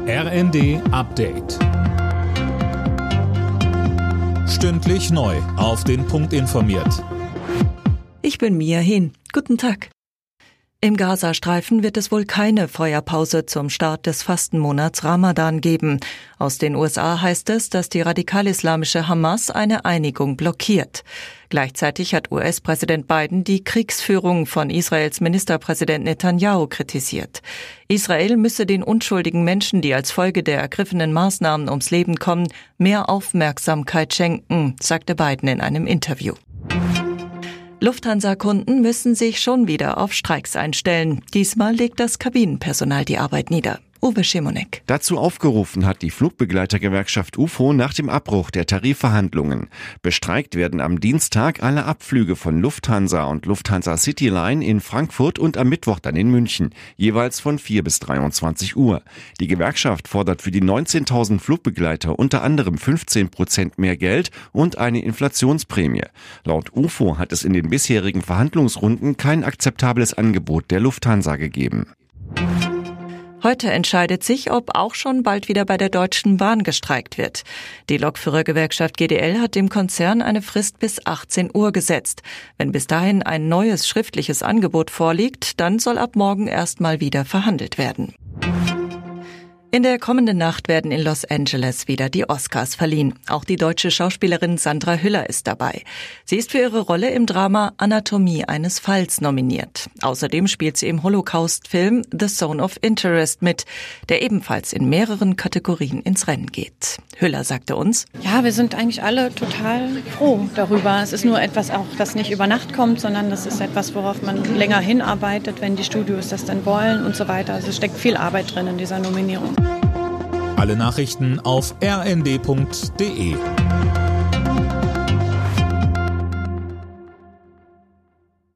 RND Update. Stündlich neu auf den Punkt informiert. Ich bin Mia Hin. Guten Tag. Im Gazastreifen wird es wohl keine Feuerpause zum Start des Fastenmonats Ramadan geben. Aus den USA heißt es, dass die radikal-islamische Hamas eine Einigung blockiert. Gleichzeitig hat US-Präsident Biden die Kriegsführung von Israels Ministerpräsident Netanyahu kritisiert. Israel müsse den unschuldigen Menschen, die als Folge der ergriffenen Maßnahmen ums Leben kommen, mehr Aufmerksamkeit schenken, sagte Biden in einem Interview. Lufthansa-Kunden müssen sich schon wieder auf Streiks einstellen. Diesmal legt das Kabinenpersonal die Arbeit nieder. Uwe Schimonek. Dazu aufgerufen hat die Flugbegleitergewerkschaft UFO nach dem Abbruch der Tarifverhandlungen. Bestreikt werden am Dienstag alle Abflüge von Lufthansa und Lufthansa Cityline in Frankfurt und am Mittwoch dann in München, jeweils von 4 bis 23 Uhr. Die Gewerkschaft fordert für die 19.000 Flugbegleiter unter anderem 15% mehr Geld und eine Inflationsprämie. Laut UFO hat es in den bisherigen Verhandlungsrunden kein akzeptables Angebot der Lufthansa gegeben. Heute entscheidet sich, ob auch schon bald wieder bei der Deutschen Bahn gestreikt wird. Die Lokführergewerkschaft GDL hat dem Konzern eine Frist bis 18 Uhr gesetzt. Wenn bis dahin ein neues schriftliches Angebot vorliegt, dann soll ab morgen erstmal wieder verhandelt werden. In der kommenden Nacht werden in Los Angeles wieder die Oscars verliehen. Auch die deutsche Schauspielerin Sandra Hüller ist dabei. Sie ist für ihre Rolle im Drama Anatomie eines Falls nominiert. Außerdem spielt sie im Holocaust-Film The Zone of Interest mit, der ebenfalls in mehreren Kategorien ins Rennen geht. Hüller sagte uns: Ja, wir sind eigentlich alle total froh darüber. Es ist nur etwas auch, das nicht über Nacht kommt, sondern das ist etwas, worauf man länger hinarbeitet, wenn die Studios das dann wollen und so weiter. Also es steckt viel Arbeit drin in dieser Nominierung. Alle Nachrichten auf rnd.de.